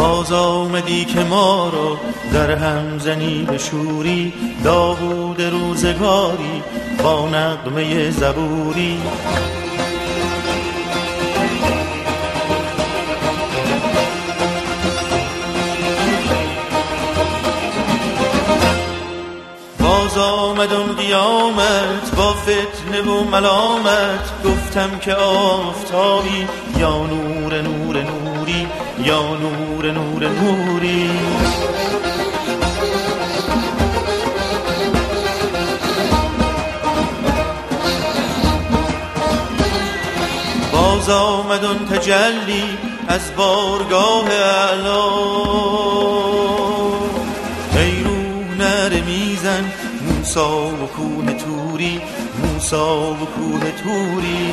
باز آمدی که ما را در هم زنی به شوری، داوود روزگاری با نغمه زبوری. باز آمد اون قیامت با فتنه و ملامت، گفتم که آفتابی یا نور نور نوری، یا نور نور نوری. باز آمد اون تجلی از بارگاه اعلی، ای روح نره میزن موسا و کوه توری، موسا و کوه توری.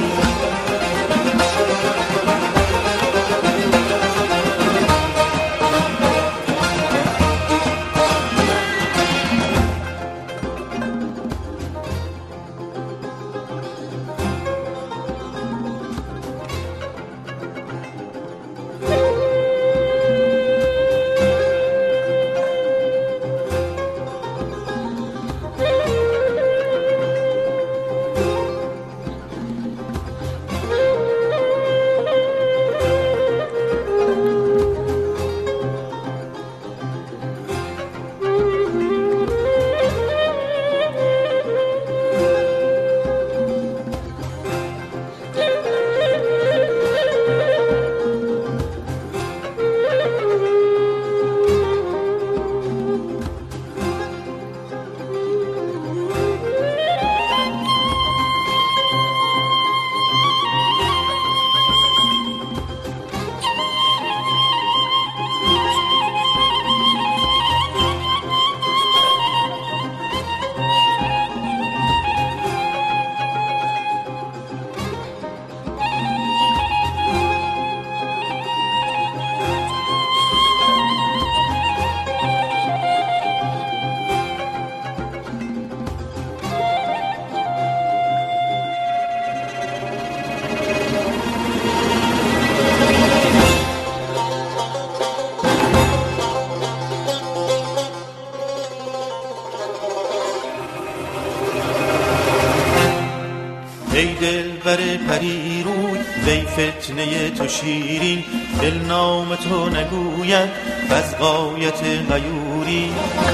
ای دل بر پری روی، وی فتنه تو شیرین، دل نام تو نگوید وز غایت غیوری.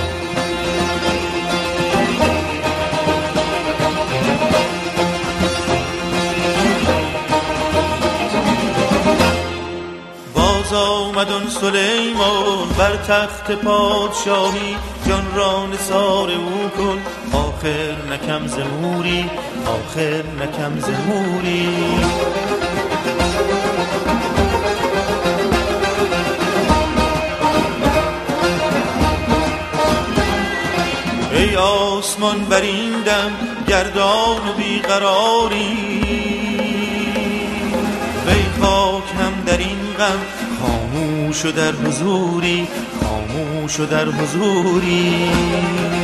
باز آمد آن سلیمان بر تخت پادشاهی، جان را نثار او کن آخر نکم ز موری، آخر نکم ز موری. ای آسمان بر این دم گردان و بیقراری، وی خاک هم در این غم خاموش و در حضوری، خاموش و در حضوری.